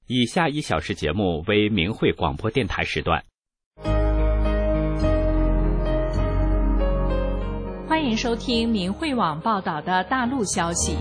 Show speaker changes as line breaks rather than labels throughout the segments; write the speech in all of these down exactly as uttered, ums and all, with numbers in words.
以下一小时节目为明慧广播电台时段。
欢迎收听明慧网报道的大陆消息。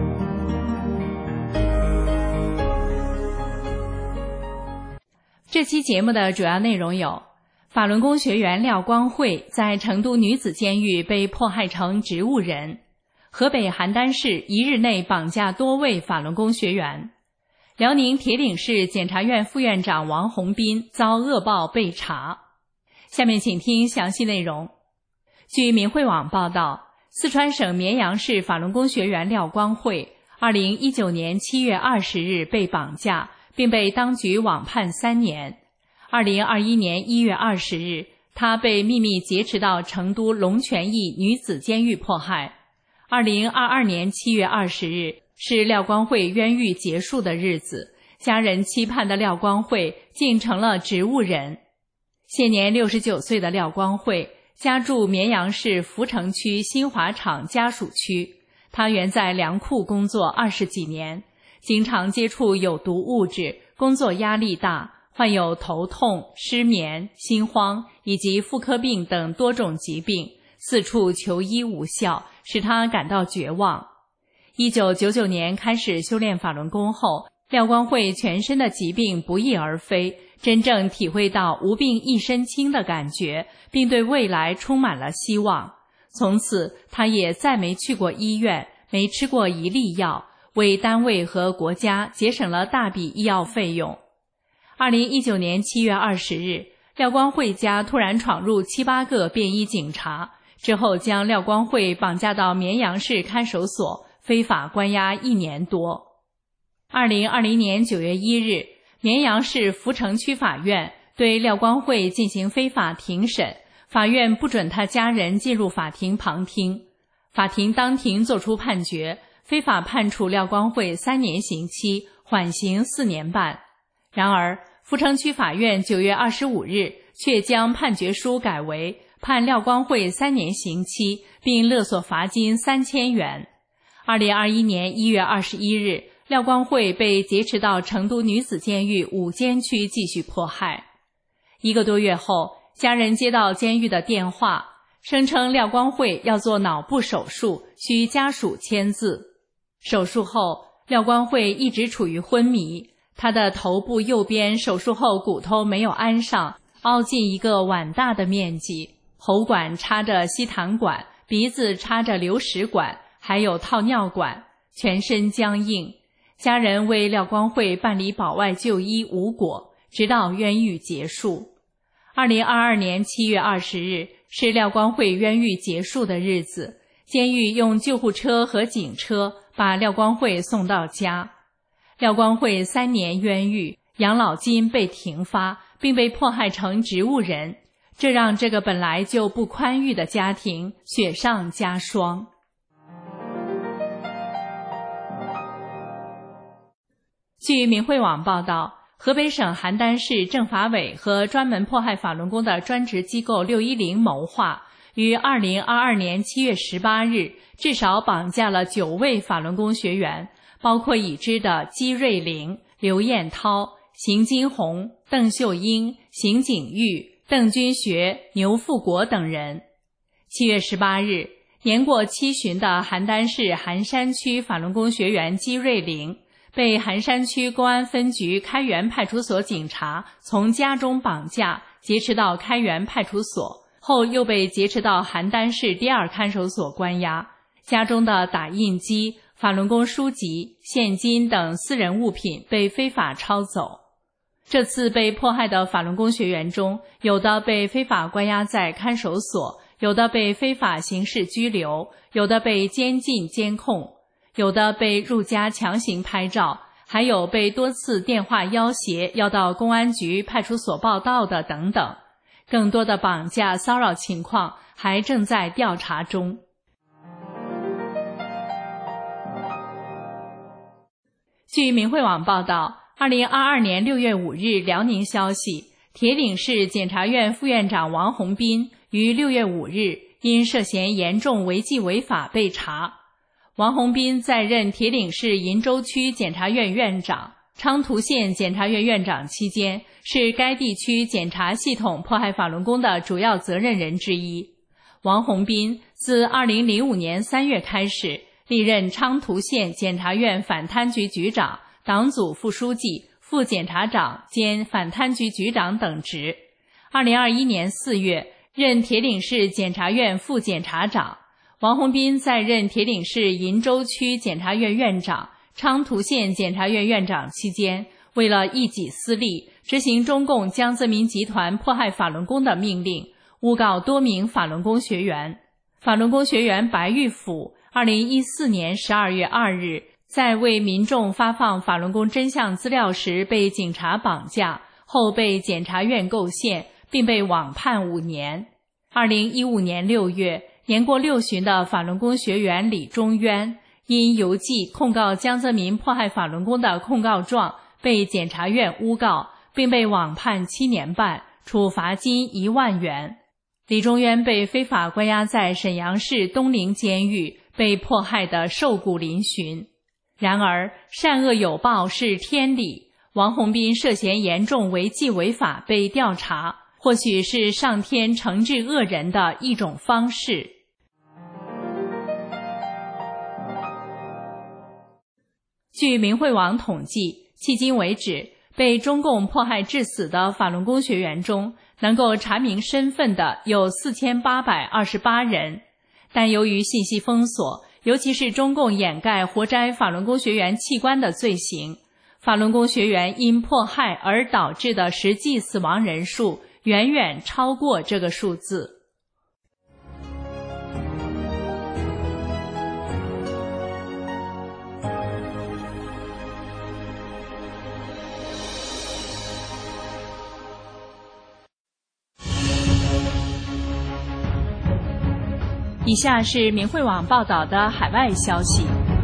这期节目的主要内容有：法轮功学员廖光慧在成都女子监狱被迫害成植物人；河北邯郸市一日内绑架多位法轮功学员；辽宁铁岭市检察院副院长王洪斌遭恶报被查。下面请听详细内容。据明慧网报道，四川省绵阳市法轮功学员廖光慧二零一九年七月二十日被绑架，并被当局网判三年。二零二一年一月二十日，他被秘密劫持到成都龙泉驿女子监狱迫害。二零二二年七月二十日是廖光慧冤狱结束的日子，家人期盼的廖光慧竟成了植物人。现年六十九岁的廖光慧家住绵阳市福城区新华厂家属区，他原在粮库工作二十几年，经常接触有毒物质，工作压力大，患有头痛、失眠、心慌以及妇科病等多种疾病，四处求医无效，使他感到绝望。一九九九年开始修炼法轮功后，廖光慧全身的疾病不翼而飞，真正体会到无病一身轻的感觉，并对未来充满了希望。从此他也再没去过医院，没吃过一粒药，为单位和国家节省了大笔医药费用。二零一九年七月二十日，廖光慧家突然闯入七八个便衣警察，之后将廖光慧绑架到绵阳市看守所，非法关押一年多。二零二零年九月一日，绵阳市福城区法院对廖光慧进行非法庭审，法院不准他家人进入法庭旁听。法庭当庭作出判决，非法判处廖光慧三年刑期，缓刑四年半。然而，福城区法院九月二十五日却将判决书改为判廖光慧三年刑期，并勒索罚金三千元。二零二一年一月二十一日，廖光慧被劫持到成都女子监狱五监区继续迫害。一个多月后，家人接到监狱的电话，声称廖光慧要做脑部手术，需家属签字。手术后，廖光慧一直处于昏迷，他的头部右边手术后骨头没有安上，凹进一个碗大的面积，喉管插着吸痰管，鼻子插着流食管，还有套尿管，全身僵硬。家人为廖光慧办理保外就医无果，直到冤狱结束。二零二二年七月二十日是廖光慧冤狱结束的日子，监狱用救护车和警车把廖光慧送到家。廖光慧三年冤狱，养老金被停发，并被迫害成植物人，这让这个本来就不宽裕的家庭雪上加霜。据明慧网报道，河北省邯郸市政法委和专门迫害法轮功的专职机构六一零谋划，于二零二二年七月十八日至少绑架了九位法轮功学员，包括已知的姬瑞玲、刘艳涛、邢金红、邓秀英、邢景玉、邓君学、牛富国等人。七月十八日，年过七旬的邯郸市寒山区法轮功学员姬瑞玲被寒山区公安分局开原派出所警察从家中绑架，劫持到开原派出所，后又被劫持到邯郸市第二看守所关押。家中的打印机、法轮功书籍、现金等私人物品被非法抄走。这次被迫害的法轮功学员中，有的被非法关押在看守所，有的被非法刑事拘留，有的被监禁监控，有的被入家强行拍照，还有被多次电话要挟要到公安局派出所报到的等等。更多的绑架骚扰情况还正在调查中。据明慧网报道，二零二二年六月五日辽宁消息，铁岭市检察院副院长王洪斌于六月五日因涉嫌严重违纪违法被查。王洪斌在任铁岭市鄞州区检察院院长， 昌图县检察院院长期间，是该地区检察系统迫害法轮功的主要责任人之一。王洪斌自二零零五年三月开始历任昌图县检察院反贪局局长、党组副书记、副检察长兼反贪局局长等职。二零二一年四月任铁岭市检察院副检察长。王洪斌在任铁岭市鄞州区检察院院长、昌图县检察院院长期间，为了一己私利，执行中共江泽民集团迫害法轮功的命令，诬告多名法轮功学员。法轮功学员白玉甫二零一四年十二月二日在为民众发放法轮功真相资料时被警察绑架，后被检察院构陷，并被网判五年。二零一五年六月，年过六旬的法轮功学员李中渊因邮寄控告江泽民迫害法轮功的控告状被检察院诬告，并被网判七年半，处罚金一万元。李中渊被非法关押在沈阳市东陵监狱，被迫害得瘦骨嶙峋。然而善恶有报是天理，王洪斌涉嫌严重违纪违法被调查，或许是上天惩治恶人的一种方式。据明慧网统计，迄今为止，被中共迫害致死的法轮功学员中，能够查明身份的有四千八百二十八人。但由于信息封锁，尤其是中共掩盖活摘法轮功学员器官的罪行，法轮功学员因迫害而导致的实际死亡人数远远超过这个数字。以下是明慧网报道的海外消息。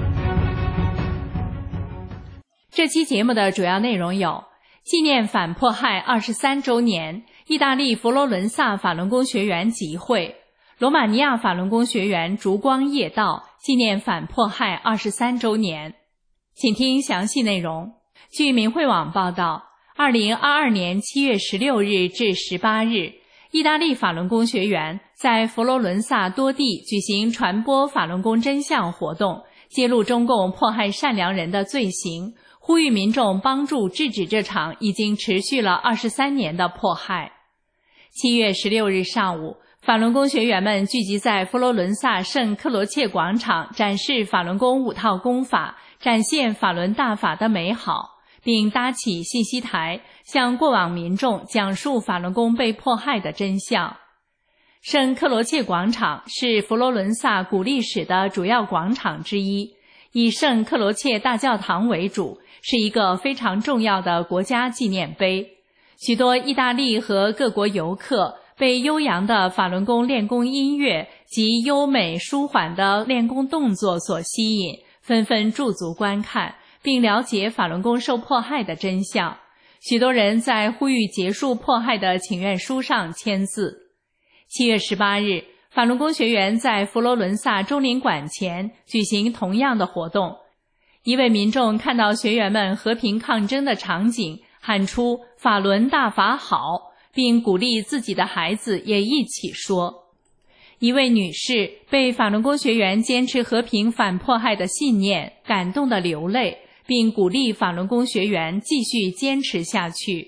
这期节目的主要内容有：纪念反迫害二十三周年，意大利佛罗伦萨法轮功学员集会；罗马尼亚法轮功学员烛光夜道，纪念反迫害二十三周年。请听详细内容。据明慧网报道，二零二二年七月十六日至十八日，意大利法轮功学员在佛罗伦萨多地举行传播法轮功真相活动，揭露中共迫害善良人的罪行，呼吁民众帮助制止这场已经持续了二十三年的迫害。七月十六日上午，法轮功学员们聚集在佛罗伦萨圣克罗切广场，展示法轮功五套功法，展现法轮大法的美好，并搭起信息台，向过往民众讲述法轮功被迫害的真相。圣克罗切广场是佛罗伦萨古历史的主要广场之一，以圣克罗切大教堂为主，是一个非常重要的国家纪念碑。许多意大利和各国游客被悠扬的法轮功练功音乐及优美舒缓的练功动作所吸引，纷纷驻足观看，并了解法轮功受迫害的真相。许多人在呼吁结束迫害的请愿书上签字。七月十八日，法轮功学员在佛罗伦萨中领馆前举行同样的活动。一位民众看到学员们和平抗争的场景，喊出法轮大法好，并鼓励自己的孩子也一起说。一位女士被法轮功学员坚持和平反迫害的信念感动得流泪，并鼓励法轮功学员继续坚持下去。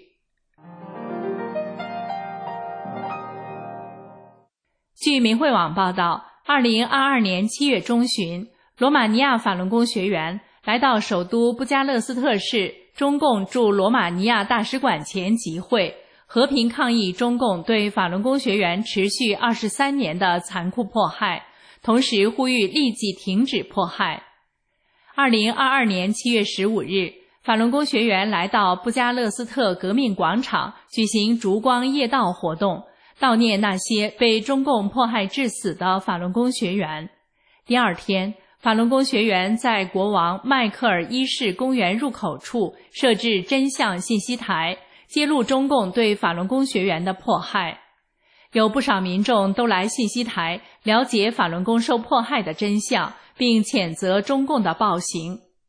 据明慧网报道，二零二二年七月中旬，罗马尼亚法轮功学员来到首都布加勒斯特市中共驻罗马尼亚大使馆前集会，和平抗议中共对法轮功学员持续二十三年的残酷迫害，同时呼吁立即停止迫害。二零二二年七月十五日，法轮功学员来到布加勒斯特革命广场举行烛光夜道活动，悼念那些被中共迫害致死的法轮功学员。第二天，法轮功学员在国王迈克尔一世公园入口处设置真相信息台，揭露中共对法轮功学员的迫害。有不少民众都来信息台了解法轮功受迫害的真相，并谴责中共的暴行。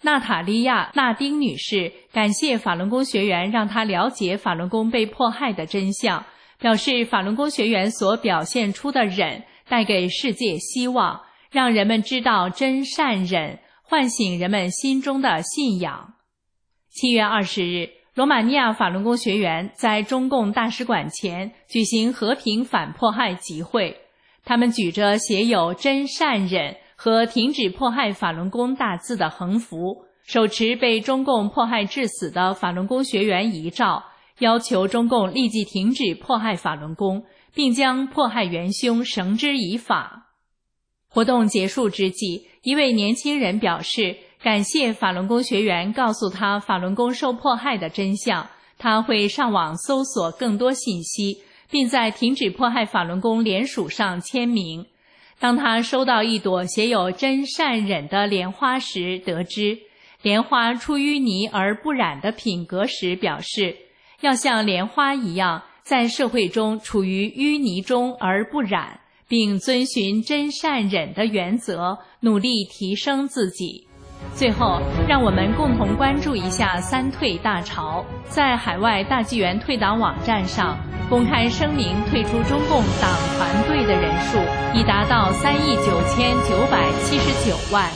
娜塔莉亚·纳丁女士感谢法轮功学员让她了解法轮功被迫害的真相，表示法轮功学员所表现出的忍带给世界希望，让人们知道真善忍，唤醒人们心中的信仰。七月二十日，罗马尼亚法轮功学员在中共大使馆前举行和平反迫害集会，他们举着写有真善忍和停止迫害法轮功大字的横幅，手持被中共迫害致死的法轮功学员遗照，要求中共立即停止迫害法轮功，并将迫害元凶绳之以法。活动结束之际，一位年轻人表示感谢法轮功学员告诉他法轮功受迫害的真相，他会上网搜索更多信息，并在停止迫害法轮功联署上签名。当他收到一朵写有真善忍的莲花时，得知莲花出淤泥而不染的品格时，表示要像莲花一样在社会中处于淤泥中而不染，并遵循真善忍的原则，努力提升自己。最后，让我们共同关注一下三退大潮。在海外大纪元退党网站上公开声明退出中共党团队的人数已达到三亿九千九百七十九万。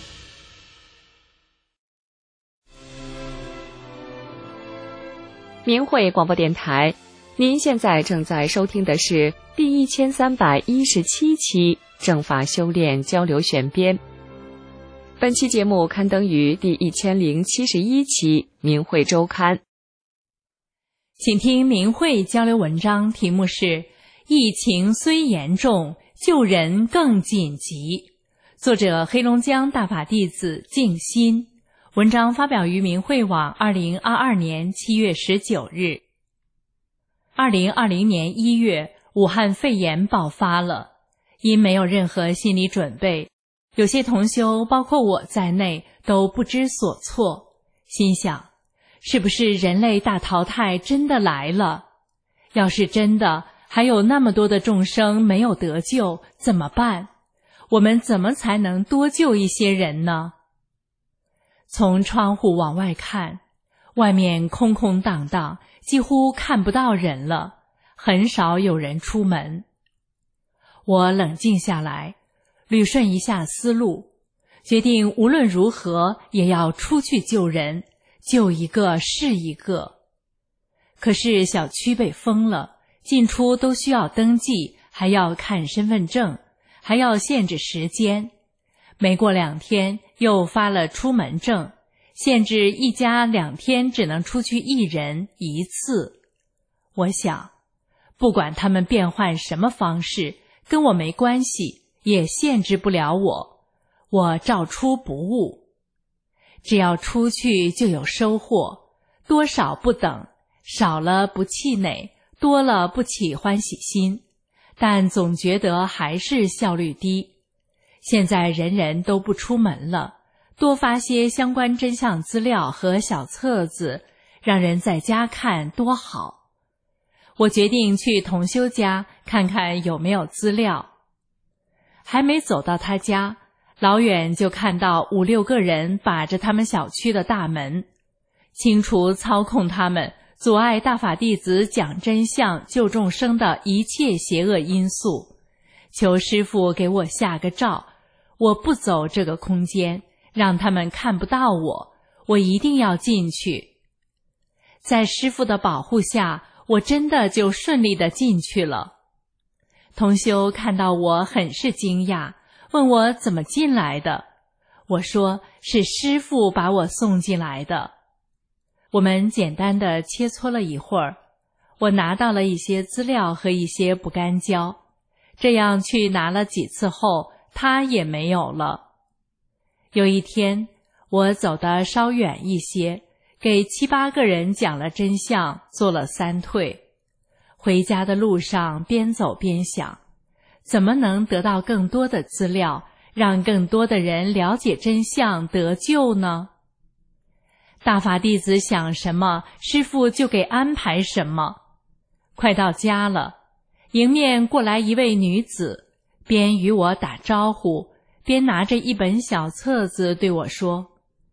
明慧广播电台，您现在正在收听的是第一千三百一十七期正法修炼交流选编。本期节目刊登于第一千零七十一期明慧周刊。
请听明慧交流文章，题目是疫情虽严重，救人更紧急。作者黑龙江大法弟子静心。文章发表于明慧网二零二二年七月十九日。二零二零年一月，武汉肺炎爆发了，因没有任何心理准备，有些同修包括我在内都不知所措，心想是不是人类大淘汰真的来了？要是真的，还有那么多的众生没有得救，怎么办？我们怎么才能多救一些人呢？从窗户往外看，外面空空荡荡，几乎看不到人了，很少有人出门。我冷静下来，捋顺一下思路，决定无论如何也要出去救人，救一个是一个。可是小区被封了，进出都需要登记，还要看身份证，还要限制时间。没过两天又发了出门证，限制一家两天只能出去一人一次。我想，不管他们变换什么方式，跟我没关系，也限制不了我，我照出不误。只要出去就有收获，多少不等，少了不气馁，多了不起欢喜心，但总觉得还是效率低。现在人人都不出门了，多发些相关真相资料和小册子，让人在家看多好。我决定去同修家看看有没有资料。还没走到他家，老远就看到五六个人把着他们小区的大门，清除操控他们，阻碍大法弟子讲真相救众生的一切邪恶因素。求师父给我下个诏，我不走这个空间，让他们看不到我，我一定要进去。在师父的保护下，我真的就顺利地进去了。同修看到我很是惊讶，问我怎么进来的。我说是师父把我送进来的。我们简单地切磋了一会儿，我拿到了一些资料和一些不干胶，这样去拿了几次后，他也没有了。有一天，我走得稍远一些，给七八个人讲了真相，做了三退。回家的路上边走边想，怎么能得到更多的资料，让更多的人了解真相得救呢？大法弟子想什么，师父就给安排什么。快到家了，迎面过来一位女子，边与我打招呼，边拿着一本小册子对我说：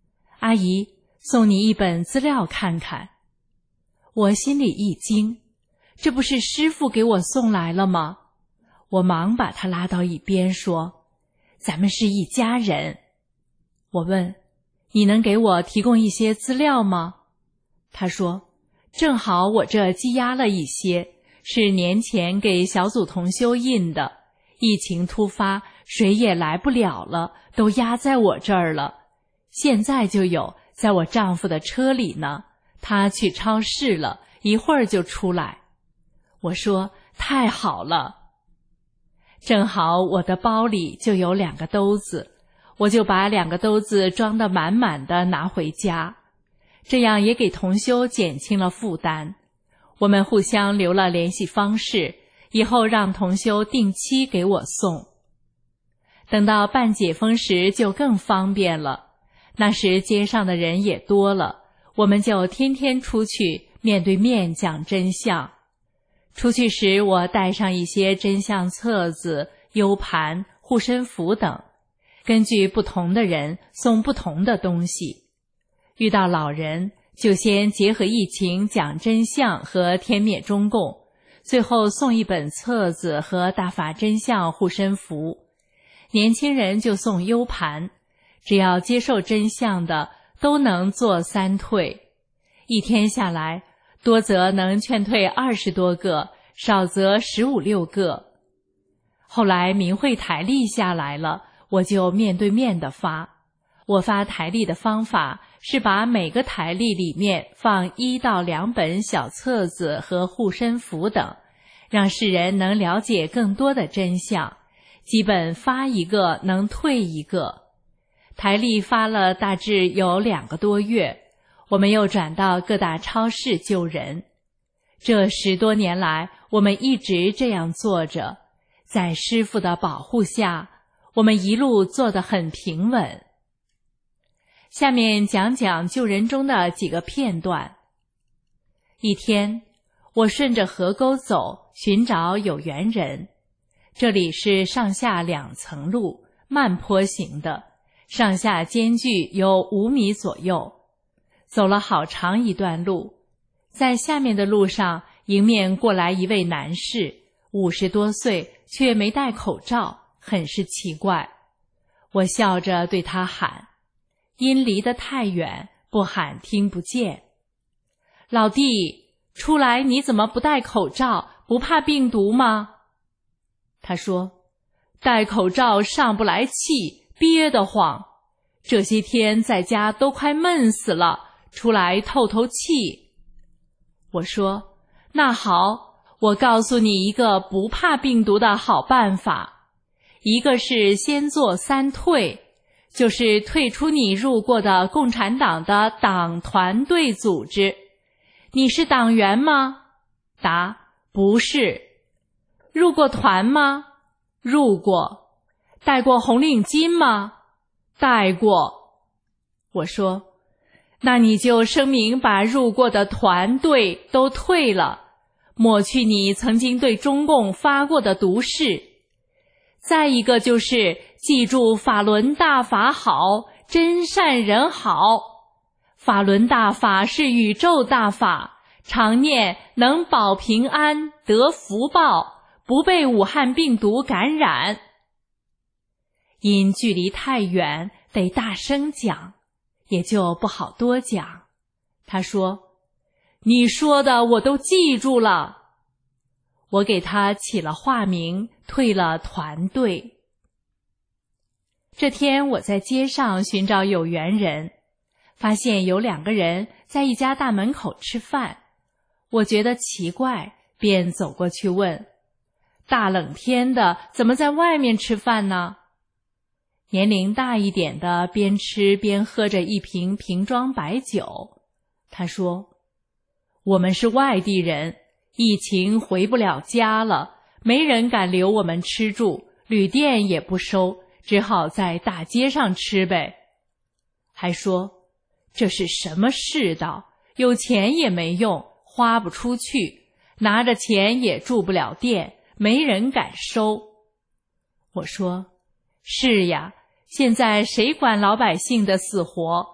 阿姨，送你一本资料看看。我心里一惊，这不是师傅给我送来了吗？我忙把他拉到一边说，咱们是一家人。我问，你能给我提供一些资料吗？他说，正好我这积压了一些，是年前给小组同修印的，疫情突发，谁也来不了了，都压在我这儿了。现在就有，在我丈夫的车里呢，他去超市了，一会儿就出来。我说，太好了。正好我的包里就有两个兜子，我就把两个兜子装得满满的拿回家，这样也给同修减轻了负担。我们互相留了联系方式，以后让同修定期给我送。等到办解封时就更方便了，那时街上的人也多了，我们就天天出去面对面讲真相。出去时我带上一些真相册子、U 盘、护身符等，根据不同的人送不同的东西。遇到老人就先结合疫情讲真相和天灭中共，最后送一本册子和大法真相护身符。年轻人就送 U 盘，只要接受真相的都能做三退。一天下来，多则能劝退二十多个，少则十五六个。后来明慧台历下来了，我就面对面的发。我发台历的方法是把每个台历里面放一到两本小册子和护身符等，让世人能了解更多的真相，基本发一个能退一个。台历发了大致有两个多月，我们又转到各大超市救人。这十多年来，我们一直这样做着，在师父的保护下，我们一路做得很平稳。下面讲讲救人中的几个片段。一天，我顺着河沟走，寻找有缘人。这里是上下两层路，慢坡型的，上下间距有五米左右。走了好长一段路，在下面的路上，迎面过来一位男士，五十多岁，却没戴口罩，很是奇怪。我笑着对他喊，因离得太远，不喊听不见。老弟，出来你怎么不戴口罩？不怕病毒吗？他说，戴口罩上不来气，憋得慌。这些天在家都快闷死了，出来透透气。我说，那好，我告诉你一个不怕病毒的好办法。一个是先做三退，就是退出你入过的共产党的党团队组织。你是党员吗？答，不是。入过团吗？入过。戴过红领巾吗？戴过。我说，那你就声明把入过的团队都退了，抹去你曾经对中共发过的毒誓。再一个就是记住法轮大法好，真善人好。法轮大法是宇宙大法，常念能保平安，得福报，不被武汉病毒感染。因距离太远，得大声讲，也就不好多讲。他说，你说的我都记住了。我给他起了化名，退了团队。这天我在街上寻找有缘人，发现有两个人在一家大门口吃饭。我觉得奇怪，便走过去问，大冷天的，怎么在外面吃饭呢？年龄大一点的边吃边喝着一瓶瓶装白酒。他说，我们是外地人，疫情回不了家了，没人敢留我们吃住，旅店也不收，只好在大街上吃呗。还说，这是什么世道，有钱也没用，花不出去，拿着钱也住不了店，没人敢收。我说，是呀，现在谁管老百姓的死活？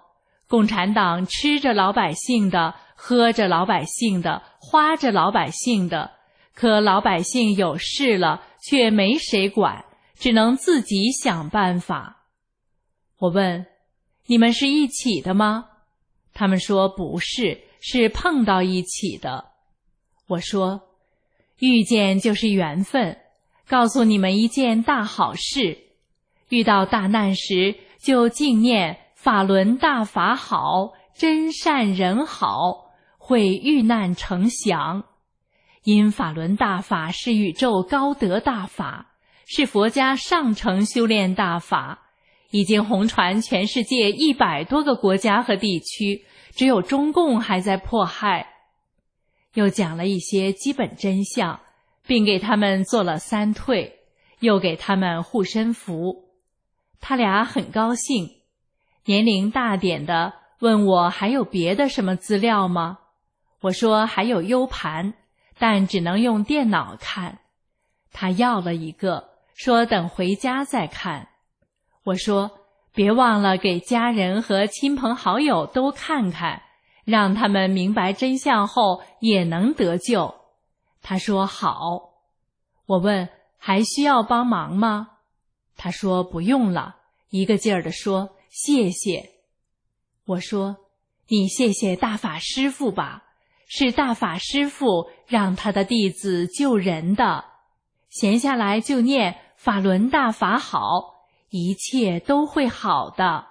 共产党吃着老百姓的，喝着老百姓的，花着老百姓的，可老百姓有事了，却没谁管，只能自己想办法。我问，你们是一起的吗？他们说不是，是碰到一起的。我说，遇见就是缘分，告诉你们一件大好事，遇到大难时就敬念法轮大法好，真善人好，会遇难成祥。因法轮大法是宇宙高德大法，是佛家上乘修炼大法，已经红传全世界一百多个国家和地区，只有中共还在迫害。又讲了一些基本真相，并给他们做了三退，又给他们护身符。他俩很高兴，年龄大点的问我还有别的什么资料吗？我说还有 U 盘，但只能用电脑看。他要了一个，说等回家再看。我说别忘了给家人和亲朋好友都看看，让他们明白真相后也能得救。他说好。我问还需要帮忙吗？他说不用了，一个劲儿地说谢谢。我说你谢谢大法师父吧，是大法师父让他的弟子救人的，闲下来就念法轮大法好，一切都会好的。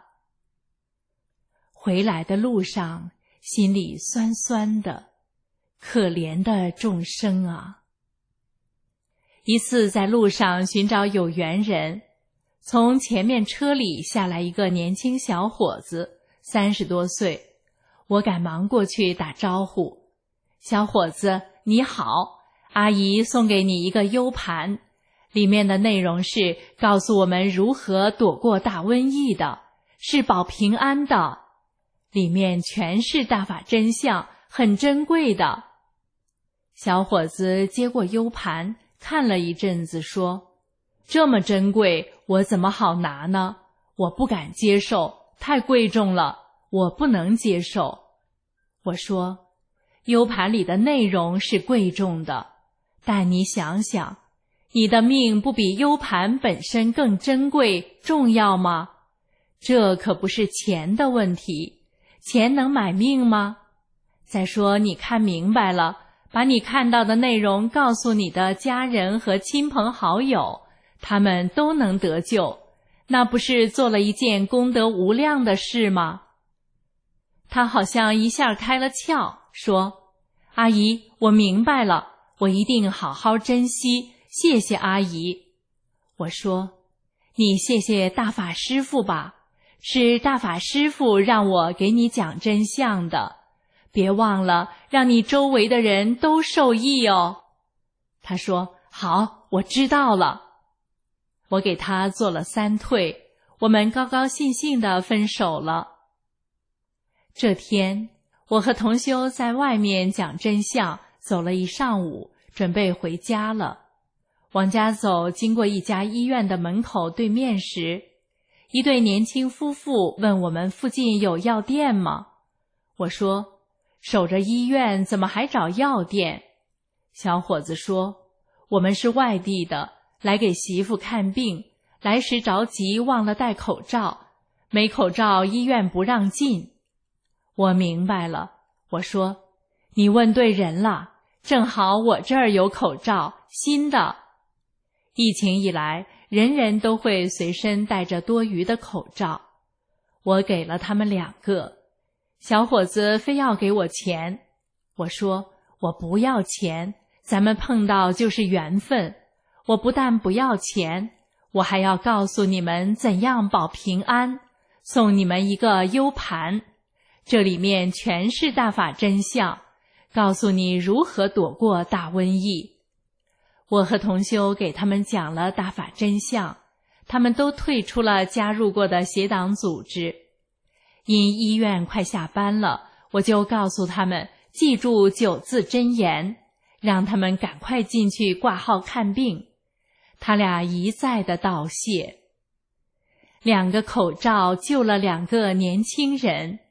回来的路上心里酸酸的，可怜的众生啊。一次在路上寻找有缘人，从前面车里下来一个年轻小伙子，三十多岁，我赶忙过去打招呼。小伙子你好，阿姨送给你一个 U 盘，里面的内容是告诉我们如何躲过大瘟疫的，是保平安的，里面全是大法真相，很珍贵的。小伙子接过 U 盘看了一阵子，说这么珍贵，我怎么好拿呢？我不敢接受，太贵重了，我不能接受。我说 U 盘里的内容是贵重的，但你想想，你的命不比 U 盘本身更珍贵重要吗？这可不是钱的问题，钱能买命吗？再说你看明白了，把你看到的内容告诉你的家人和亲朋好友，他们都能得救，那不是做了一件功德无量的事吗？他好像一下开了窍，说阿姨，我明白了，我一定好好珍惜，谢谢阿姨。我说你谢谢大法师父吧，是大法师父让我给你讲真相的，别忘了让你周围的人都受益哦。他说好，我知道了。我给他做了三退，我们高高兴兴地分手了。这天我和同修在外面讲真相，走了一上午，准备回家了。往家走，经过一家医院的门口对面时，一对年轻夫妇问我们附近有药店吗？我说守着医院怎么还找药店？小伙子说我们是外地的，来给媳妇看病，来时着急忘了戴口罩，没口罩医院不让进。我明白了，我说你问对人了，正好我这儿有口罩，新的。疫情以来，人人都会随身带着多余的口罩，我给了他们两个。小伙子非要给我钱，我说我不要钱，咱们碰到就是缘分，我不但不要钱，我还要告诉你们怎样保平安，送你们一个 U 盘，这里面全是大法真相，告诉你如何躲过大瘟疫。我和同修给他们讲了大法真相，他们都退出了加入过的邪党组织。因医院快下班了，我就告诉他们记住九字真言，让他们赶快进去挂号看病。他俩一再的道谢。两个口罩救了两个年轻人，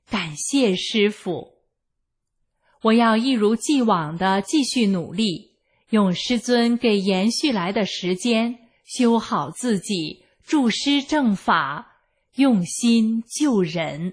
感谢师父。我要一如既往地继续努力，用师尊给延续来的时间，修好自己，助师正法，用心救人。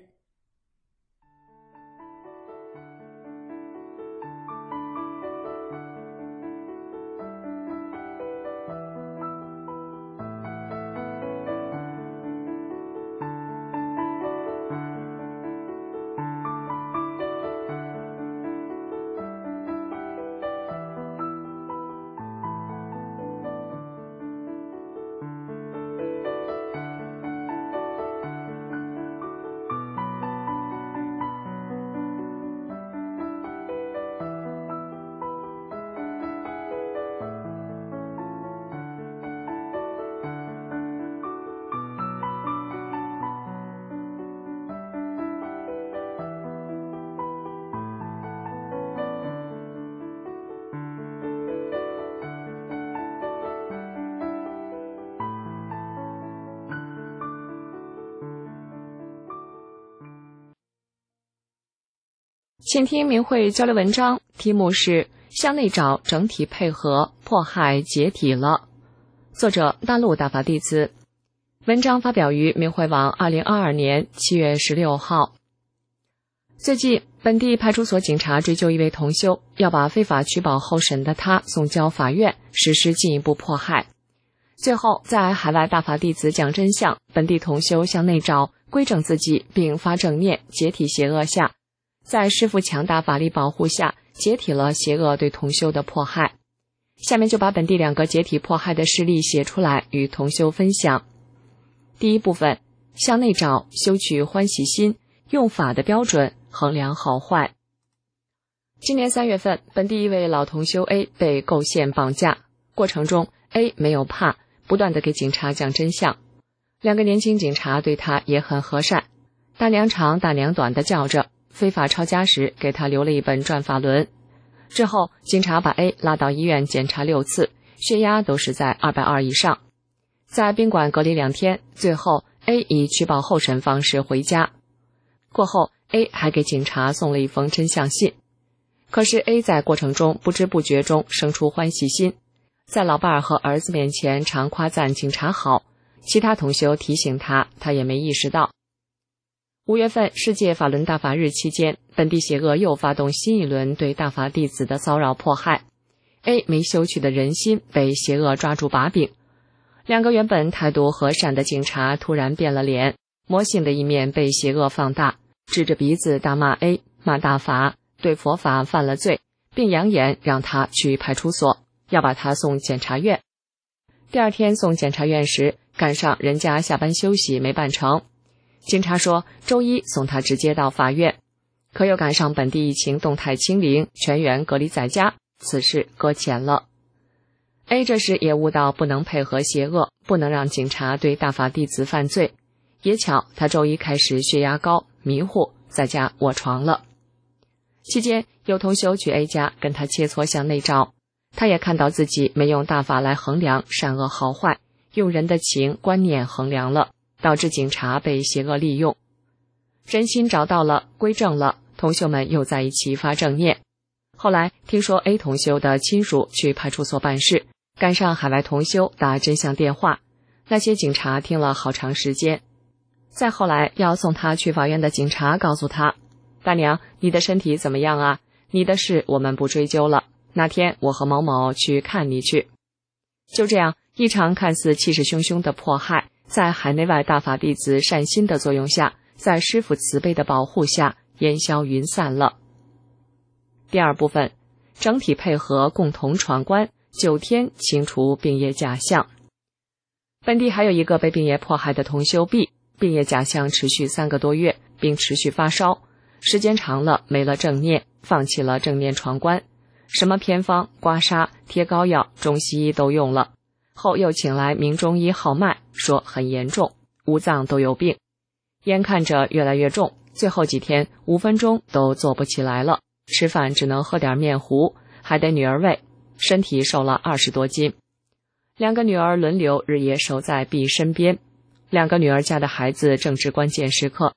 请听明慧交流文章，题目是向内找整体配合，迫害解体了。作者大陆大法弟子。文章发表于明慧网二零二二年七月十六号。最近，本地派出所警察追究一位同修，要把非法取保候审的他送交法院，实施进一步迫害。最后，在海外大法弟子讲真相，本地同修向内找，归正自己，并发正念，解体邪恶下，在师父强大法力保护下，解体了邪恶对同修的迫害。下面就把本地两个解体迫害的事例写出来，与同修分享。第一部分，向内找，修取欢喜心，用法的标准衡量好坏。今年三月份，本地一位老同修 A 被构陷绑架，过程中 A 没有怕，不断地给警察讲真相。两个年轻警察对他也很和善，大娘长大娘短地叫着，非法抄家时给他留了一本转法轮。之后警察把 A 拉到医院检查六次，血压都是在二百二以上。在宾馆隔离两天，最后 A 以取保候审方式回家。过后 A 还给警察送了一封真相信。可是 A 在过程中不知不觉中生出欢喜心，在老伴儿和儿子面前常夸赞警察好，其他同修提醒他，他也没意识到。五月份世界法轮大法日期间，本地邪恶又发动新一轮对大法弟子的骚扰迫害。A 没修取的人心被邪恶抓住把柄，两个原本态度和善的警察突然变了脸，魔性的一面被邪恶放大，指着鼻子大骂 A， 骂大法，对佛法犯了罪，并扬言让他去派出所，要把他送检察院。第二天送检察院时，赶上人家下班休息没办成，警察说周一送他直接到法院，可又赶上本地疫情动态清零，全员隔离在家，此事搁浅了。A 这时也悟到不能配合邪恶，不能让警察对大法弟子犯罪。也巧他周一开始血压高，迷糊，在家卧床了。期间有同修去 A 家跟他切磋向内照，他也看到自己没用大法来衡量善恶好坏，用人的情观念衡量了，导致警察被邪恶利用。人心找到了，归正了，同修们又在一起发正念。后来听说 A 同修的亲属去派出所办事，赶上海外同修打真相电话，那些警察听了好长时间。再后来要送他去法院的警察告诉他，大娘，你的身体怎么样啊？你的事我们不追究了，那天我和某某去看你去。就这样，一场看似气势汹汹的迫害，在海内外大法弟子善心的作用下，在师父慈悲的保护下，烟消云散了。第二部分，整体配合，共同闯关，九天清除病业假象。本地还有一个被病业迫害的同修 B， 病业假象持续三个多月，并持续发烧，时间长了没了正念，放弃了正念闯关，什么偏方、刮痧、贴膏药、中西医都用了，后又请来名中医号脉，说很严重，五脏都有病，眼看着越来越重，最后几天五分钟都坐不起来了，吃饭只能喝点面糊，还得女儿喂，身体瘦了二十多斤。两个女儿轮流日夜守在 B 身边，两个女儿家的孩子正值关键时刻，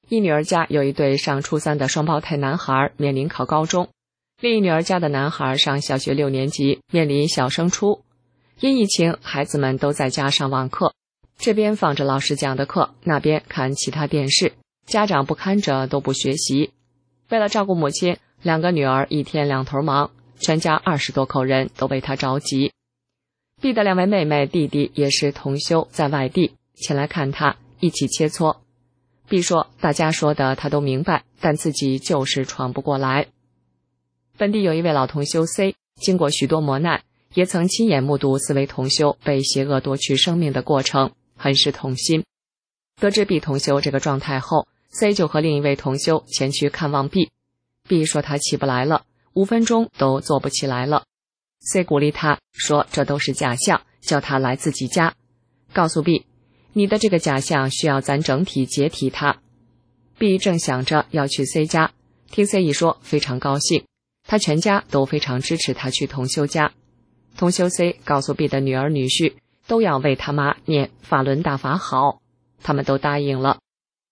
一女儿家有一对上初三的双胞胎男孩面临考高中，另一女儿家的男孩上小学六年级，面临小升初。因疫情，孩子们都在家上网课，这边放着老师讲的课，那边看其他电视，家长不看着都不学习。为了照顾母亲，两个女儿一天两头忙，全家二十多口人都为她着急。B 的两位妹妹弟弟也是同修，在外地前来看她，一起切磋。B 说大家说的她都明白，但自己就是闯不过来。本地有一位老同修 C， 经过许多磨难，也曾亲眼目睹四位同修被邪恶夺取生命的过程，很是痛心。得知 B 同修这个状态后， C 就和另一位同修前去看望 B。 B 说他起不来了，五分钟都坐不起来了。 C 鼓励他说这都是假象，叫他来自己家，告诉 B 你的这个假象需要咱整体解体它。 B 正想着要去 C 家，听 C 一说非常高兴，他全家都非常支持他去同修家。同修 C 告诉 B 的女儿女婿都要为他妈念法轮大法好，他们都答应了。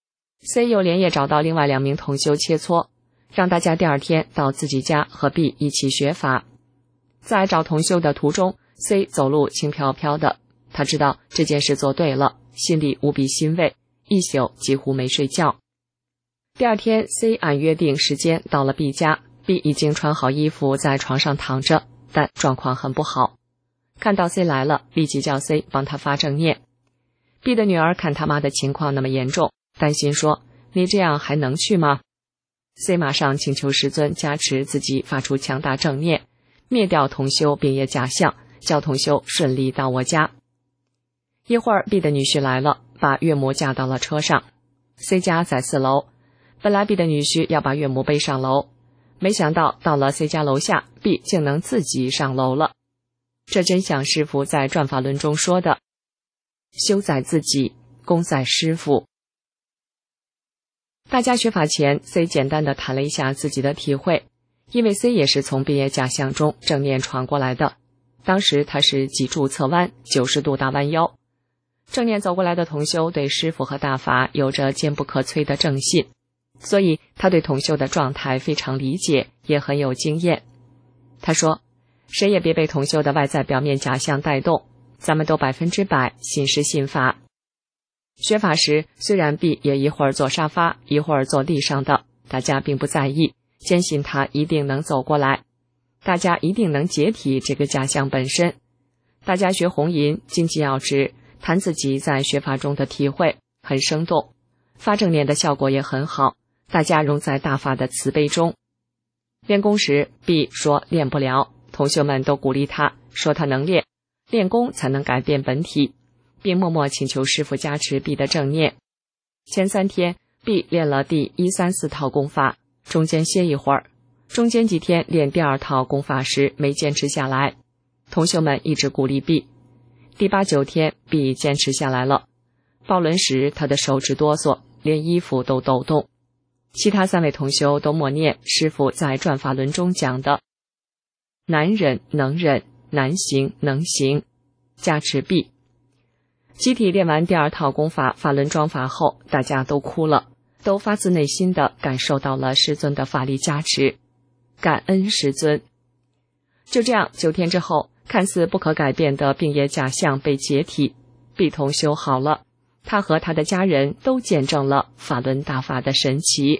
C 又连夜找到另外两名同修切磋，让大家第二天到自己家和 B 一起学法。在找同修的途中， C 走路轻飘飘的，他知道这件事做对了，心里无比欣慰，一宿几乎没睡觉。第二天 C 按约定时间到了 B 家， B 已经穿好衣服在床上躺着，但状况很不好。看到 C 来了，立即叫 C 帮他发正念。 B 的女儿看他妈的情况那么严重，担心说你这样还能去吗？ C 马上请求师尊加持自己发出强大正念，灭掉同修病业假象，叫同修顺利到我家。一会儿 B 的女婿来了，把岳母架到了车上。 C 家在四楼，本来 B 的女婿要把岳母背上楼，没想到到了 C 家楼下， B 竟能自己上楼了。这真像师父在转法轮中说的，修在自己，功在师父。大家学法前， C 简单的谈了一下自己的体会，因为 C 也是从病业假象中正念闯过来的。当时他是脊柱侧弯，九十度大弯腰。正念走过来的同修对师父和大法有着坚不可摧的正信，所以他对同修的状态非常理解，也很有经验。他说，谁也别被同修的外在表面假象带动，咱们都百分之百信师信法。学法时，虽然 B 也一会儿坐沙发，一会儿坐地上的，大家并不在意，坚信他一定能走过来，大家一定能解体这个假象本身。大家学红银经济要旨，谈自己在学法中的体会，很生动，发正念的效果也很好，大家融在大法的慈悲中。练功时 B 说练不了，同学们都鼓励他，说他能练，练功才能改变本体，并默默请求师父加持 B 的正念。前三天 B 练了第一三四套功法，中间歇一会儿，中间几天练第二套功法时没坚持下来，同学们一直鼓励 B。 第八九天 B 坚持下来了，抱轮时他的手指哆嗦，连衣服都抖动。其他三位同修都默念师父在转法轮中讲的难忍能忍，难行能行，加持 B。 集体练完第二套功法法轮装法后，大家都哭了，都发自内心的感受到了师尊的法力加持，感恩师尊。就这样，九天之后，看似不可改变的病业假象被解体， B 同修好了，他和他的家人都见证了法轮大法的神奇。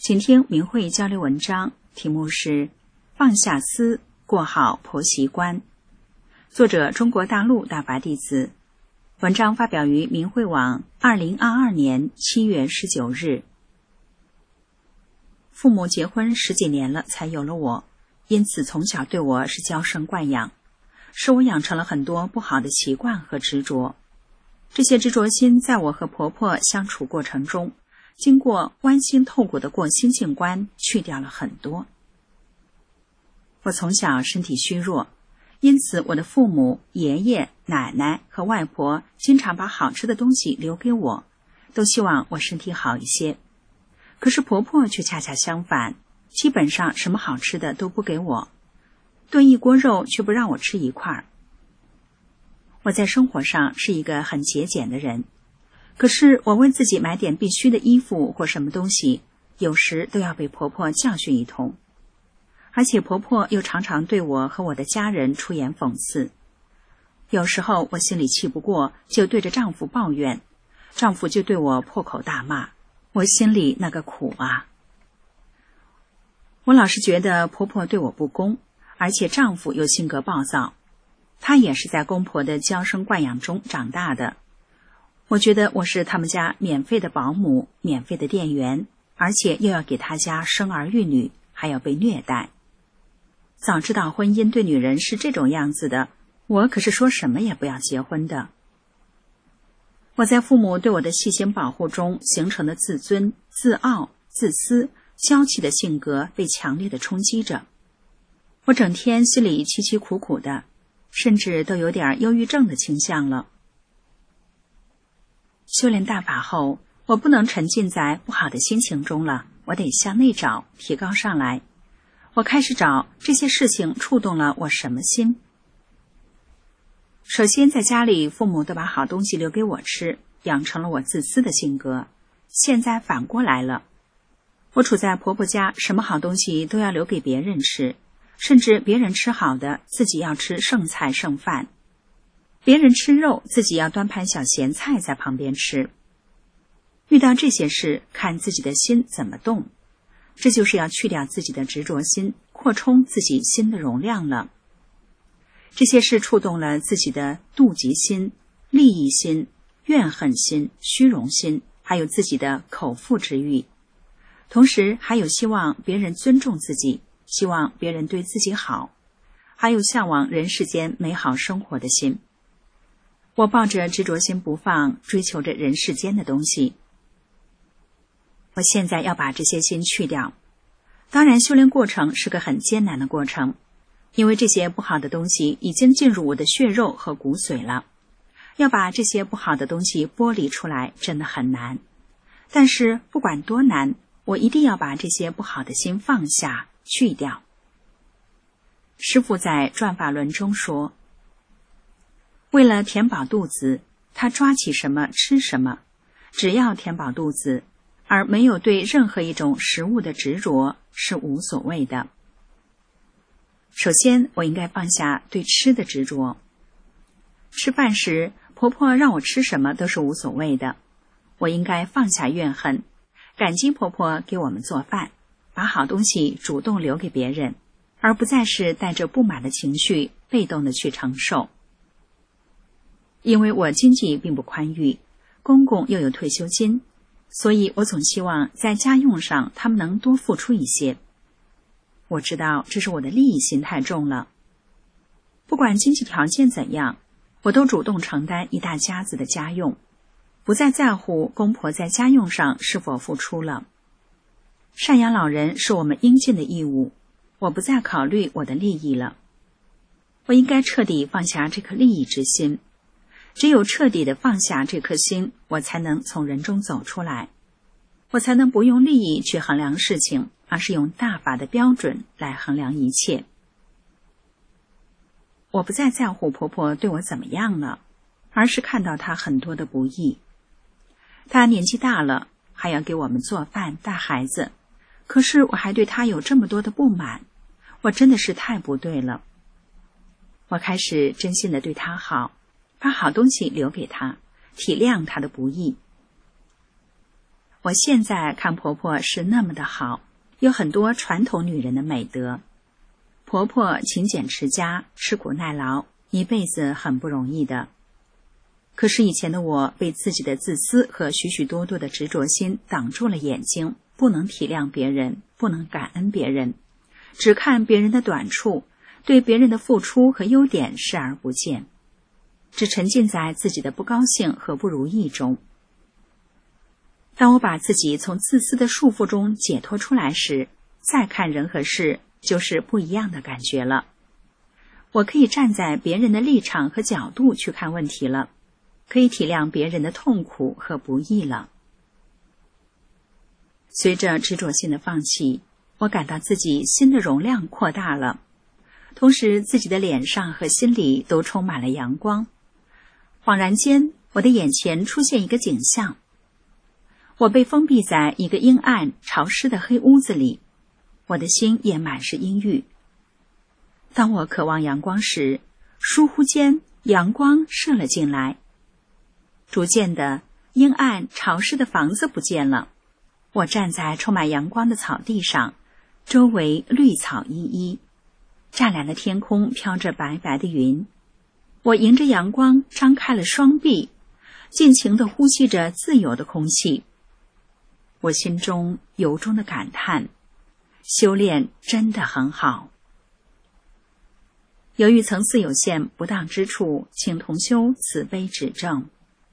请听明慧交流文章，题目是放下思，过好婆媳关。作者中国大陆大法弟子。文章发表于明慧网二零二二年七月十九日。父母结婚十几年了才有了我，因此从小对我是娇生惯养，使我养成了很多不好的习惯和执着。这些执着心在我和婆婆相处过程中，经过剜心透骨的过心性关，去掉了很多。我从小身体虚弱，因此我的父母、爷爷、奶奶和外婆经常把好吃的东西留给我，都希望我身体好一些。可是婆婆却恰恰相反，基本上什么好吃的都不给我，炖一锅肉却不让我吃一块。我在生活上是一个很节俭的人，可是我为自己买点必须的衣服或什么东西，有时都要被婆婆教训一通。而且婆婆又常常对我和我的家人出言讽刺。有时候我心里气不过，就对着丈夫抱怨，丈夫就对我破口大骂，我心里那个苦啊！我老是觉得婆婆对我不公，而且丈夫又性格暴躁，他也是在公婆的娇生惯养中长大的。我觉得我是他们家免费的保姆，免费的店员，而且又要给他家生儿育女，还要被虐待。早知道婚姻对女人是这种样子的，我可是说什么也不要结婚的。我在父母对我的细心保护中形成的自尊、自傲、自私、娇气的性格被强烈的冲击着。我整天心里凄凄苦苦的，甚至都有点忧郁症的倾向了。修炼大法后，我不能沉浸在不好的心情中了，我得向内找，提高上来。我开始找这些事情触动了我什么心。首先在家里，父母都把好东西留给我吃，养成了我自私的性格。现在反过来了，我处在婆婆家，什么好东西都要留给别人吃，甚至别人吃好的，自己要吃剩菜剩饭。别人吃肉，自己要端盘小咸菜在旁边吃。遇到这些事，看自己的心怎么动。这就是要去掉自己的执着心，扩充自己心的容量了。这些事触动了自己的妒忌心、利益心、怨恨心、虚荣心，还有自己的口腹之欲，同时还有希望别人尊重自己，希望别人对自己好，还有向往人世间美好生活的心。我抱着执着心不放，追求着人世间的东西。我现在要把这些心去掉。当然修炼过程是个很艰难的过程，因为这些不好的东西已经进入我的血肉和骨髓了。要把这些不好的东西剥离出来真的很难，但是不管多难，我一定要把这些不好的心放下，去掉。师父在转法轮中说，为了填饱肚子，他抓起什么吃什么，只要填饱肚子，而没有对任何一种食物的执着，是无所谓的。首先，我应该放下对吃的执着。吃饭时，婆婆让我吃什么都是无所谓的，我应该放下怨恨，感激婆婆给我们做饭，把好东西主动留给别人，而不再是带着不满的情绪，被动的去承受。因为我经济并不宽裕，公公又有退休金，所以我总希望在家用上他们能多付出一些。我知道这是我的利益心太重了，不管经济条件怎样，我都主动承担一大家子的家用，不再在乎公婆在家用上是否付出了。赡养老人是我们应尽的义务，我不再考虑我的利益了。我应该彻底放下这颗利益之心，只有彻底的放下这颗心，我才能从人中走出来，我才能不用利益去衡量事情，而是用大法的标准来衡量一切。我不再在乎婆婆对我怎么样了，而是看到她很多的不易。她年纪大了，还要给我们做饭带孩子，可是我还对她有这么多的不满，我真的是太不对了。我开始真心的对她好，把好东西留给她，体谅她的不易。 我现在看婆婆是那么的好，有很多传统女人的美德。婆婆勤俭持家，吃苦耐劳，一辈子很不容易的。可是以前的我被自己的自私和许许多多的执着心挡住了眼睛，不能体谅别人，不能感恩别人，只看别人的短处，对别人的付出和优点视而不见，只沉浸在自己的不高兴和不如意中。当我把自己从自私的束缚中解脱出来时，再看人和事就是不一样的感觉了。我可以站在别人的立场和角度去看问题了，可以体谅别人的痛苦和不易了。随着执着性的放弃，我感到自己心的容量扩大了，同时自己的脸上和心里都充满了阳光。恍然间，我的眼前出现一个景象，我被封闭在一个阴暗潮湿的黑屋子里，我的心也满是阴郁。当我渴望阳光时，倏忽间阳光射了进来，逐渐的阴暗潮湿的房子不见了，我站在充满阳光的草地上，周围绿草依依，湛蓝的天空飘着白白的云。我迎着阳光张开了双臂，尽情地呼吸着自由的空气。我心中由衷的感叹，修炼真的很好。由于层次有限，不当之处，请同修慈悲指正。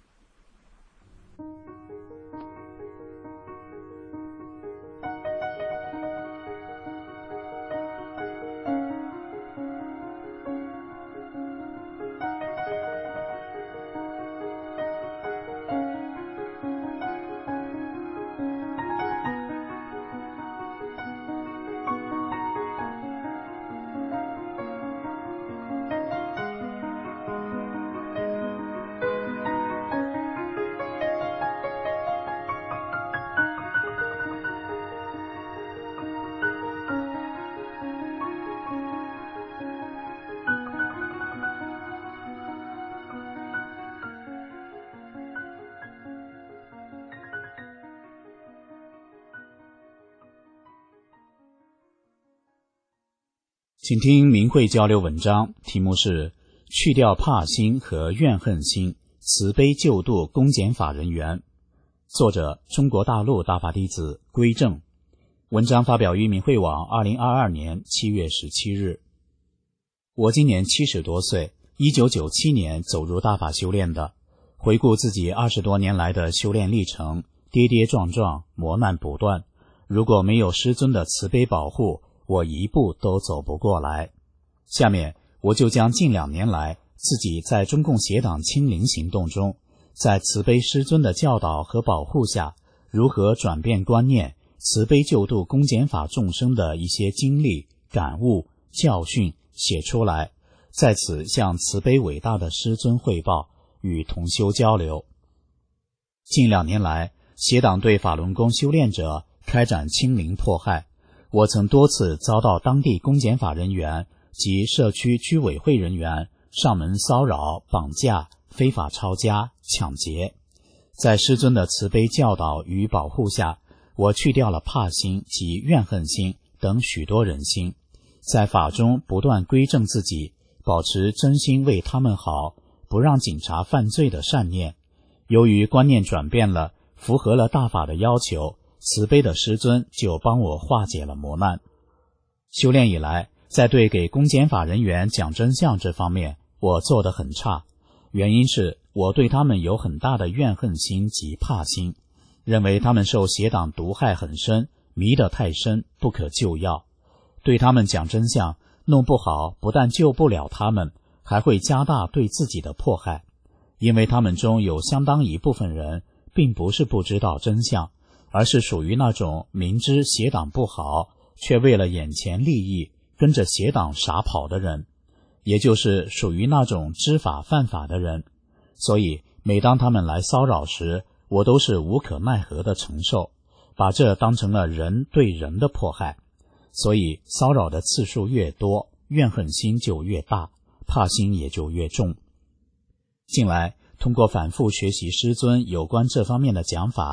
请听明慧交流文章，题目是去掉怕心和怨恨心，慈悲救度公检法人员。作者中国大陆大法弟子归正。文章发表于明慧网二零二二年七月十七日。我今年七十多岁，一九九七年走入大法修炼的。回顾自己二十多年来的修炼历程，跌跌撞撞，磨难不断。如果没有师尊的慈悲保护，我一步都走不过来。下面我就将近两年来自己在中共邪党清零行动中，在慈悲师尊的教导和保护下，如何转变观念，慈悲救度公检法众生的一些经历、感悟、教训写出来，在此向慈悲伟大的师尊汇报，与同修交流。近两年来，邪党对法轮功修炼者开展清零迫害，我曾多次遭到当地公检法人员及社区居委会人员上门骚扰、绑架、非法抄家、抢劫。在师尊的慈悲教导与保护下，我去掉了怕心及怨恨心等许多人心，在法中不断归正自己，保持真心为他们好，不让警察犯罪的善念。由于观念转变了，符合了大法的要求，慈悲的师尊就帮我化解了磨难。修炼以来，在对给公检法人员讲真相这方面，我做得很差。原因是我对他们有很大的怨恨心及怕心，认为他们受邪党毒害很深，迷得太深，不可救药。对他们讲真相，弄不好不但救不了他们，还会加大对自己的迫害。因为他们中有相当一部分人并不是不知道真相，而是属于那种明知邪党不好，却为了眼前利益跟着邪党傻跑的人，也就是属于那种知法犯法的人。所以每当他们来骚扰时，我都是无可奈何的承受，把这当成了人对人的迫害。所以骚扰的次数越多，怨恨心就越大，怕心也就越重。近来通过反复学习师尊有关这方面的讲法，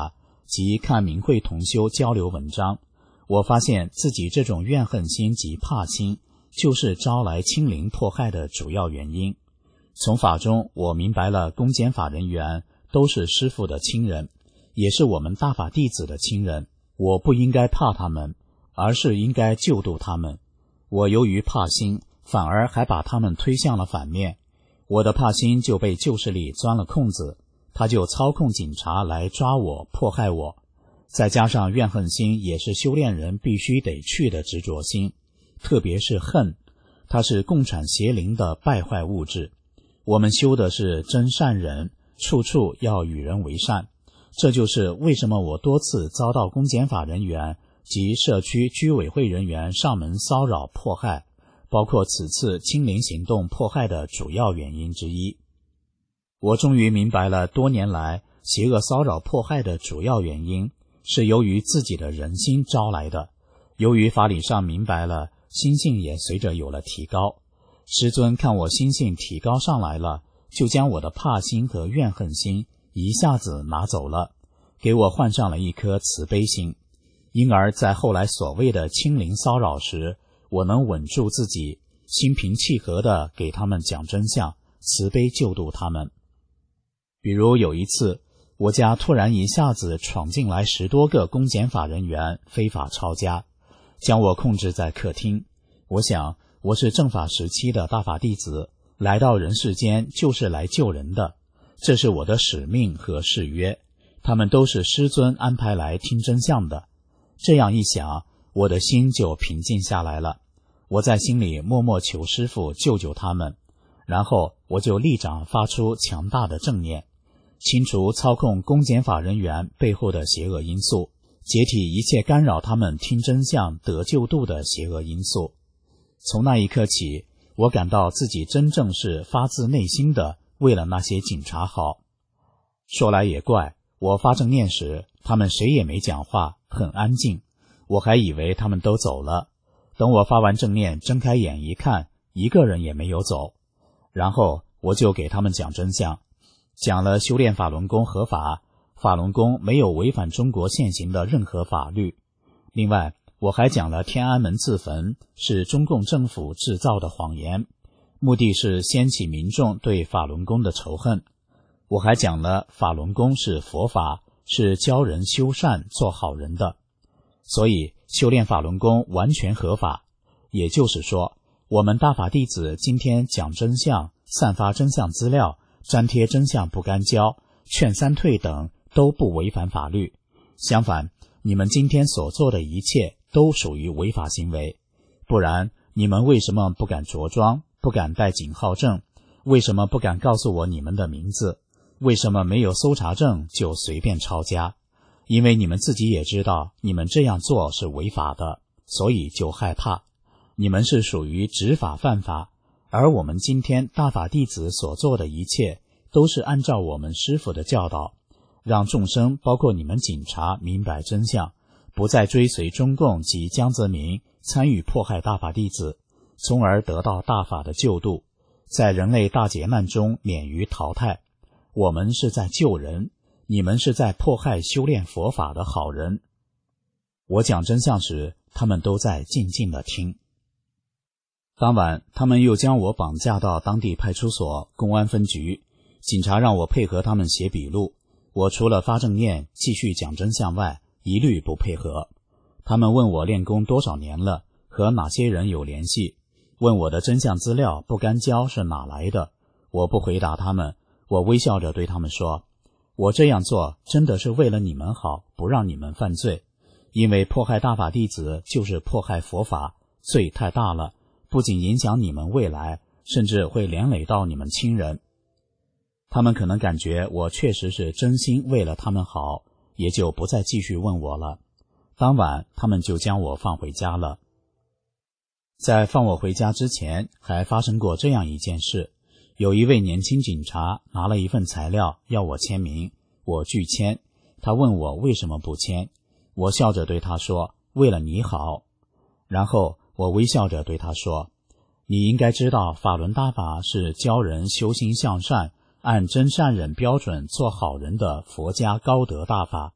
及看明慧同修交流文章，我发现自己这种怨恨心及怕心就是招来清零迫害的主要原因。从法中我明白了，公检法人员都是师父的亲人，也是我们大法弟子的亲人，我不应该怕他们，而是应该救度他们。我由于怕心，反而还把他们推向了反面，我的怕心就被旧势力钻了空子，他就操控警察来抓我迫害我。再加上怨恨心也是修炼人必须得去的执着心，特别是恨，它是共产邪灵的败坏物质。我们修的是真善忍，处处要与人为善，这就是为什么我多次遭到公检法人员及社区居委会人员上门骚扰迫害，包括此次清零行动迫害的主要原因之一。我终于明白了多年来邪恶骚扰迫害的主要原因是由于自己的人心招来的。由于法理上明白了，心性也随着有了提高。师尊看我心性提高上来了，就将我的怕心和怨恨心一下子拿走了，给我换上了一颗慈悲心。因而在后来所谓的清零骚扰时，我能稳住自己，心平气和地给他们讲真相，慈悲救度他们。比如有一次，我家突然一下子闯进来十多个公检法人员非法抄家，将我控制在客厅。我想我是正法时期的大法弟子，来到人世间就是来救人的，这是我的使命和誓约，他们都是师尊安排来听真相的。这样一想，我的心就平静下来了。我在心里默默求师父救救他们，然后我就立掌发出强大的正念，清除操控公检法人员背后的邪恶因素，解体一切干扰他们听真相得救度的邪恶因素。从那一刻起，我感到自己真正是发自内心的为了那些警察好。说来也怪，我发正念时，他们谁也没讲话，很安静，我还以为他们都走了。等我发完正念，睁开眼一看，一个人也没有走。然后我就给他们讲真相，讲了修炼法轮功合法，法轮功没有违反中国现行的任何法律。另外我还讲了天安门自焚是中共政府制造的谎言，目的是掀起民众对法轮功的仇恨。我还讲了法轮功是佛法，是教人修善做好人的，所以修炼法轮功完全合法。也就是说，我们大法弟子今天讲真相，散发真相资料，粘贴真相不干胶，劝三退等都不违反法律。相反，你们今天所做的一切都属于违法行为。不然你们为什么不敢着装，不敢带警号证？为什么不敢告诉我你们的名字？为什么没有搜查证就随便抄家？因为你们自己也知道你们这样做是违法的，所以就害怕。你们是属于执法犯法，而我们今天大法弟子所做的一切都是按照我们师父的教导，让众生包括你们警察明白真相，不再追随中共及江泽民参与迫害大法弟子，从而得到大法的救度，在人类大劫难中免于淘汰。我们是在救人，你们是在迫害修炼佛法的好人。我讲真相时，他们都在静静地听。当晚他们又将我绑架到当地派出所公安分局，警察让我配合他们写笔录，我除了发正念继续讲真相外，一律不配合。他们问我练功多少年了，和哪些人有联系，问我的真相资料不干胶是哪来的。我不回答他们，我微笑着对他们说，我这样做真的是为了你们好，不让你们犯罪。因为迫害大法弟子就是迫害佛法，罪太大了，不仅影响你们未来，甚至会连累到你们亲人。他们可能感觉我确实是真心为了他们好，也就不再继续问我了。当晚他们就将我放回家了。在放我回家之前，还发生过这样一件事。有一位年轻警察拿了一份材料要我签名，我拒签。他问我为什么不签，我笑着对他说，为了你好。然后我微笑着对他说，你应该知道法轮大法是教人修心向善，按真善忍标准做好人的佛家高德大法，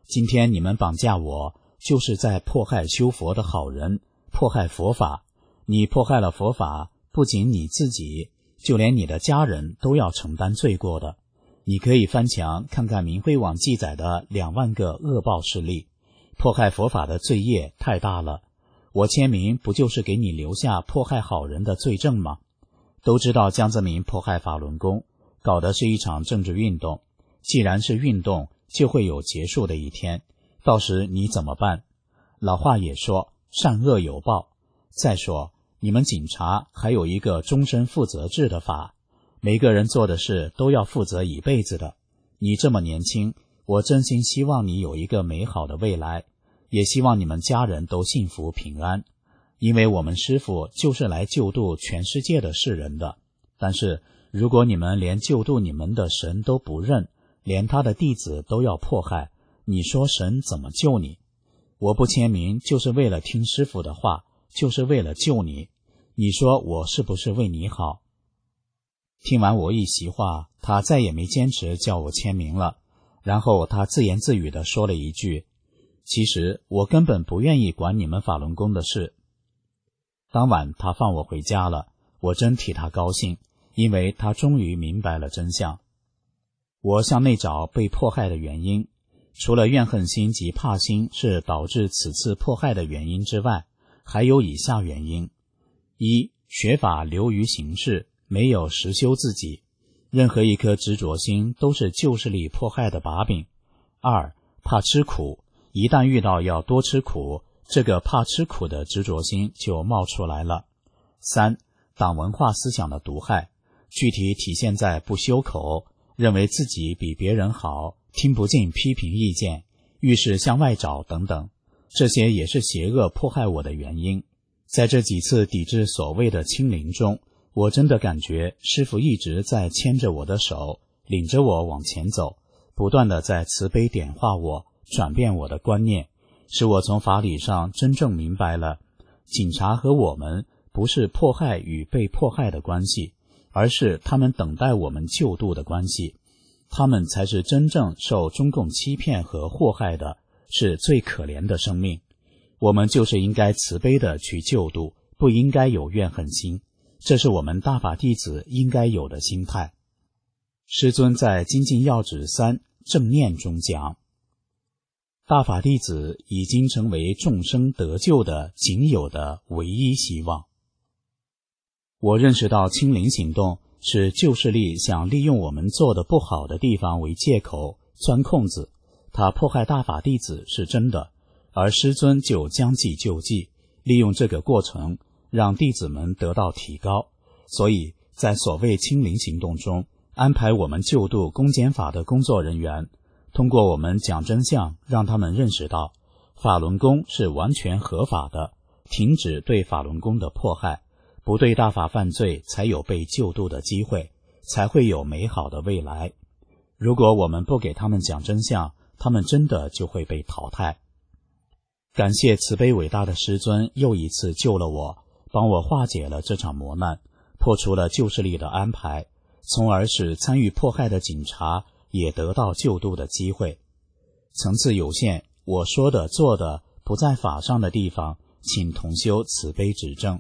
今天你们绑架我，就是在迫害修佛的好人，迫害佛法。你迫害了佛法，不仅你自己，就连你的家人都要承担罪过的。你可以翻墙看看明慧网记载的两万个恶报事例，迫害佛法的罪业太大了。我签名不就是给你留下迫害好人的罪证吗？都知道江泽民迫害法轮功，搞的是一场政治运动。既然是运动，就会有结束的一天，到时你怎么办？老话也说，善恶有报。再说，你们警察还有一个终身负责制的法，每个人做的事都要负责一辈子的。你这么年轻，我真心希望你有一个美好的未来，也希望你们家人都幸福平安。因为我们师父就是来救度全世界的世人的。但是如果你们连救度你们的神都不认，连他的弟子都要迫害，你说神怎么救你？我不签名就是为了听师父的话，就是为了救你。你说我是不是为你好？听完我一席话，他再也没坚持叫我签名了。然后他自言自语地说了一句，其实我根本不愿意管你们法轮功的事。当晚他放我回家了，我真替他高兴，因为他终于明白了真相。我向内找被迫害的原因，除了怨恨心及怕心是导致此次迫害的原因之外，还有以下原因：一、学法流于形式，没有实修自己，任何一颗执着心都是旧势力迫害的把柄。二、怕吃苦，一旦遇到要多吃苦，这个怕吃苦的执着心就冒出来了。三、党文化思想的毒害，具体体现在不修口，认为自己比别人好，听不进批评意见，遇事向外找等等，这些也是邪恶迫害我的原因。在这几次抵制所谓的清零中，我真的感觉师父一直在牵着我的手，领着我往前走，不断地在慈悲点化我，转变我的观念，使我从法理上真正明白了，警察和我们不是迫害与被迫害的关系，而是他们等待我们救度的关系。他们才是真正受中共欺骗和祸害的，是最可怜的生命。我们就是应该慈悲的去救度，不应该有怨恨心，这是我们大法弟子应该有的心态。师尊在精进要旨三正念中讲，大法弟子已经成为众生得救的仅有的唯一希望。我认识到清零行动是旧势力想利用我们做的不好的地方为借口钻空子，他迫害大法弟子是真的，而师尊就将计就计，利用这个过程让弟子们得到提高。所以在所谓清零行动中，安排我们救度公检法的工作人员，通过我们讲真相，让他们认识到法轮功是完全合法的，停止对法轮功的迫害，不对大法犯罪，才有被救度的机会，才会有美好的未来。如果我们不给他们讲真相，他们真的就会被淘汰。感谢慈悲伟大的师尊又一次救了我，帮我化解了这场磨难，破除了旧势力的安排，从而使参与迫害的警察也得到救度的机会。层次有限，我说的做的不在法上的地方，请同修慈悲指正。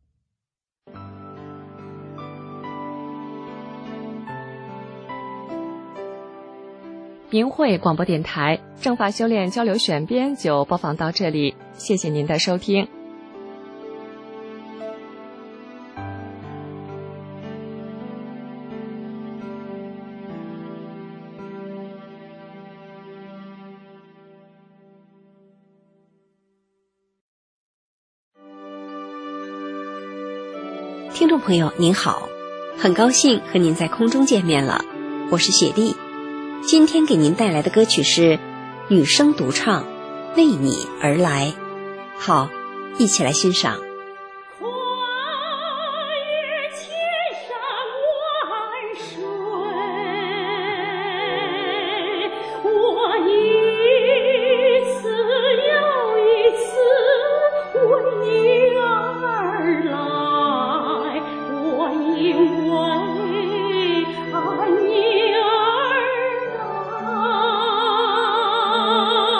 明慧广播电台正法修炼交流选编就播放到这里，谢谢您的收听。
听众朋友您好，很高兴和您在空中见面了，我是雪莉。今天给您带来的歌曲是女声独唱《为你而来》，好，一起来欣赏。
因为爱你而来。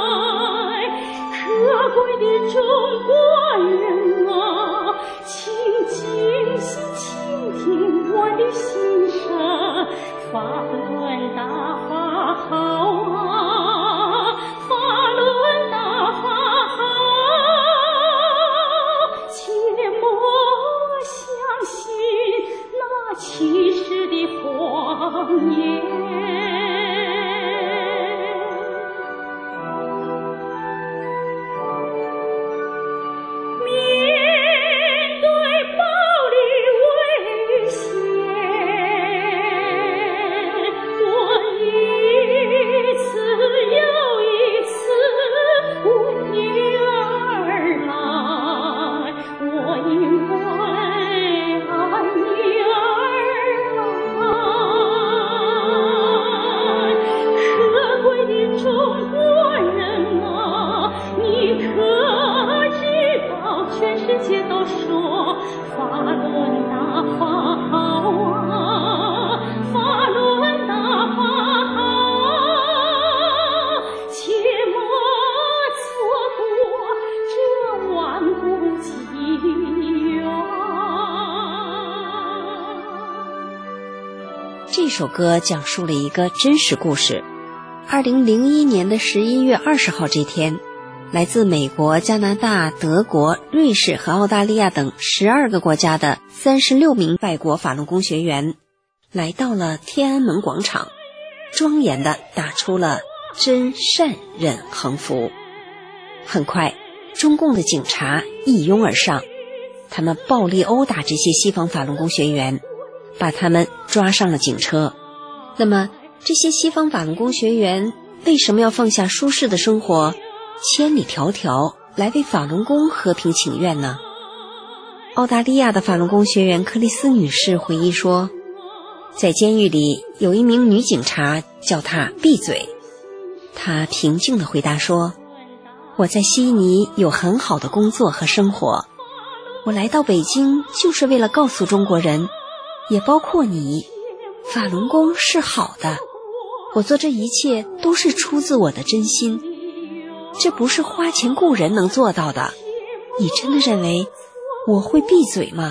这首歌讲述了一个真实故事。二零零一年的十一月二十号这天，来自美国、加拿大、德国、瑞士和澳大利亚等十二个国家的三十六名外国法轮功学员来到了天安门广场，庄严地打出了真善忍横幅。很快，中共的警察一拥而上，他们暴力殴打这些西方法轮功学员，把他们抓上了警车。那么这些西方法轮功学员为什么要放下舒适的生活，千里迢迢来为法轮功和平请愿呢？澳大利亚的法轮功学员克里斯女士回忆说，在监狱里有一名女警察叫她闭嘴，她平静地回答说，我在悉尼有很好的工作和生活，我来到北京就是为了告诉中国人，也包括你，法轮功是好的，我做这一切都是出自我的真心，这不是花钱雇人能做到的。你真的认为我会闭嘴吗？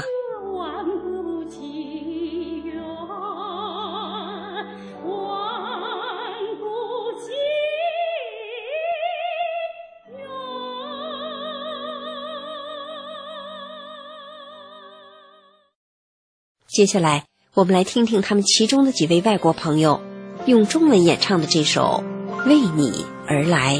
接下来我们来听听他们其中的几位外国朋友用中文演唱的这首《为你而来》。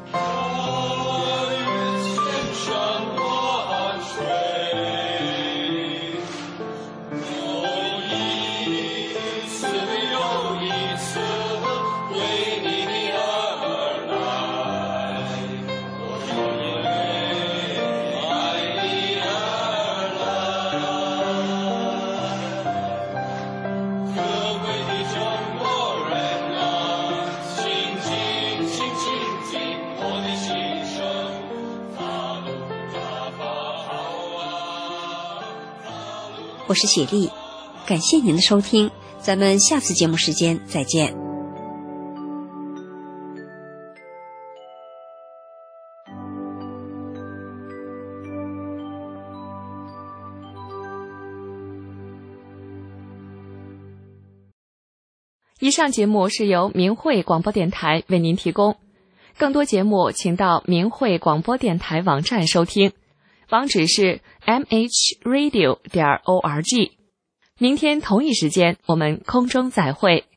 我是雪莉，感谢您的收听，咱们下次节目时间再见。
以上节目是由明慧广播电台为您提供，更多节目请到明慧广播电台网站收听，网址是 m h radio 点 org。明天同一时间，我们空中再会。